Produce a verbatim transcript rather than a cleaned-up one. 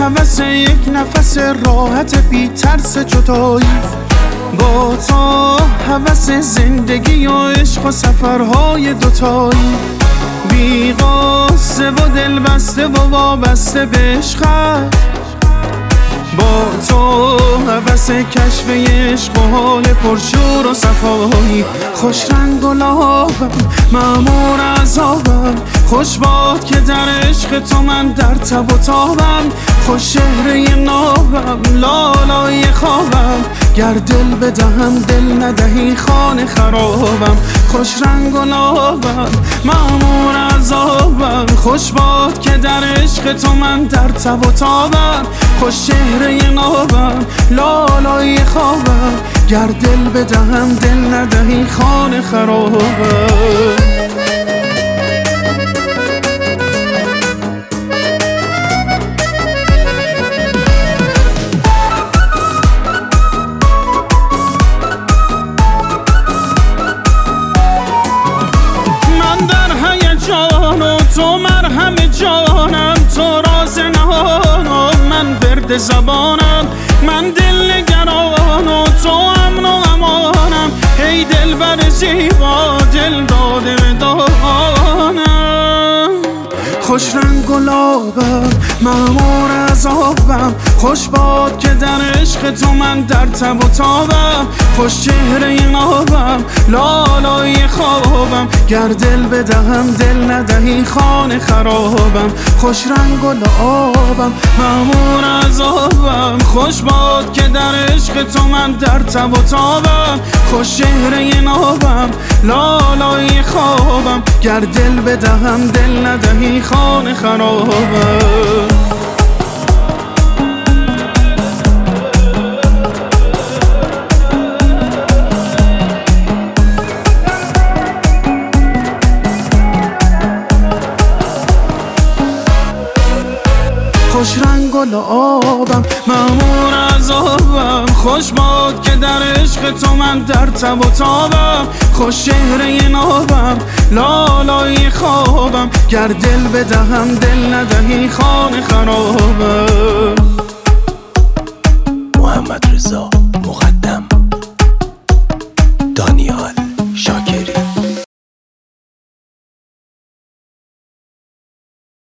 هوس یک نفس راحت بی ترس جدایی، با تو هوس زندگی و عشق و سفرهای دوتایی، بی غصه و دل بسته و وابسته به عشقت، با تو هوس کشف عشق و حال پرشور و صفایی. خوش رنگ و لابم مأمور عذابم، خوش باد که در عشق تو من در تب و تابم، خوش چهره نابم لالای خوابم، گر دل بدهم دل ندهی خانه خرابم. خوش رنگ و لابم مأمور عذابم، خوش باد که در عشق تو من در تب و تابم، خوش چهره نابم لالای خوابم، گر دل بدهم دل ندهی خانه خرابم. تو مرهم جانم، تو راز نهانم، من ورد زبانم، من دل نگران و تو امن و امانم، ای دل بر زیبا دل داده دانم. خوش رنگ و لابم مأمور عذابم، خوش باد که در عشق تو من در تب و تابم، خوش چهره نابم لالای خوابم، گر دل بدهم دل ندهی خانه خرابم. خوش رنگ و لابم مأمور عذابم، خوش باد که در عشق تو من در تب و تابم، خوش چهره نابم لالای خوابم، گر دل بدهم دل ندهی خانه خرابم. خوش رنگ و لابم مأمور عذابم، خوش باد که در عشق تو من در تب و تابم، خوش چهره نابم لالای خوابم، گر دل بدهم دل ندهی خانه خرابم. محمد رضا